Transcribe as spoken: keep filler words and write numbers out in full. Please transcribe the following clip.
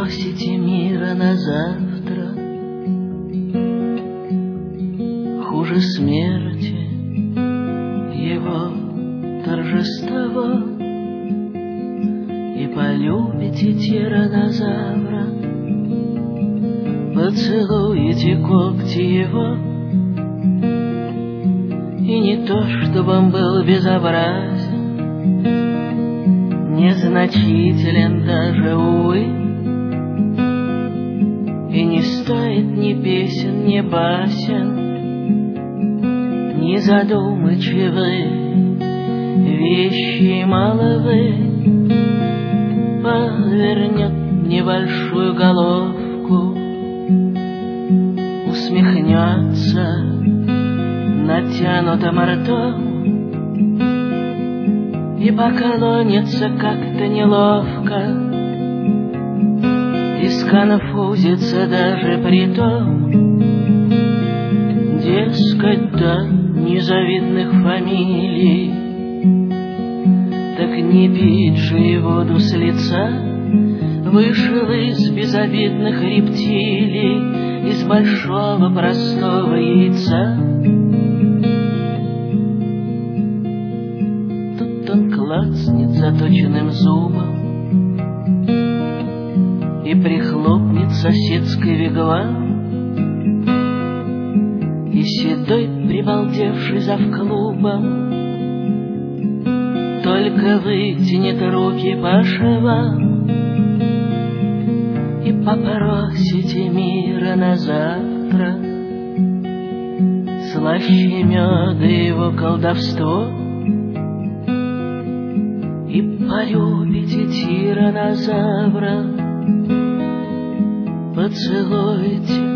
попросите мира на завтра, хуже смерти его торжество, и полюбите тиранозавра, поцелуете когти его. И не то, чтобы он был безобразен, незначителен даже, увы, и не стоит ни песен, ни басен, ни задумчивы вещи маловы. Повернет небольшую головку, усмехнется натянутым ртом и поклонится как-то неловко, и сконфузится даже при том, дескать, да незавидных фамилий, так не пить же и воду с лица. Вышел из безобидных рептилий, из большого простого яйца. Тут он клацнет заточенным зубом и прихлопнет соседской вигвам, и седой, прибалдевший завклубом, только вытянет руки по швам. И попросите мира на завтра, слаще меда его колдовство, и полюбите тиранозавра, поцелуйте